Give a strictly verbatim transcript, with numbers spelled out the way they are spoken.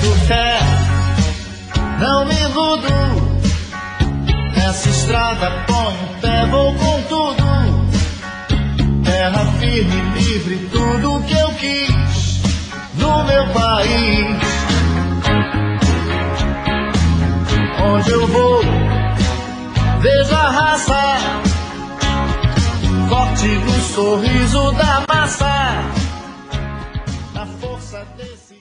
boto fé, não me iludo. Nessa estrada ponho o pé, vou com tudo. Terra firme, livre, tudo que eu quis no meu país. Onde eu vou, vejo a raça forte no sorriso da massa, na força desse